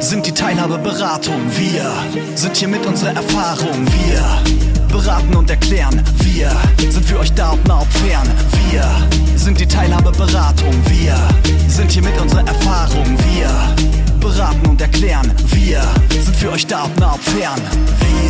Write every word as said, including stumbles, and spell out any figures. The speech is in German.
sind die Teilhabeberatung. Wir sind hier mit unserer Erfahrung. Wir beraten und erklären. Wir sind für euch da, ob nah, ob fern. Wir sind die Teilhabeberatung. Wir sind hier mit unserer Erfahrung. Wir beraten und erklären. Wir sind für euch da, ob nah, ob fern. Wir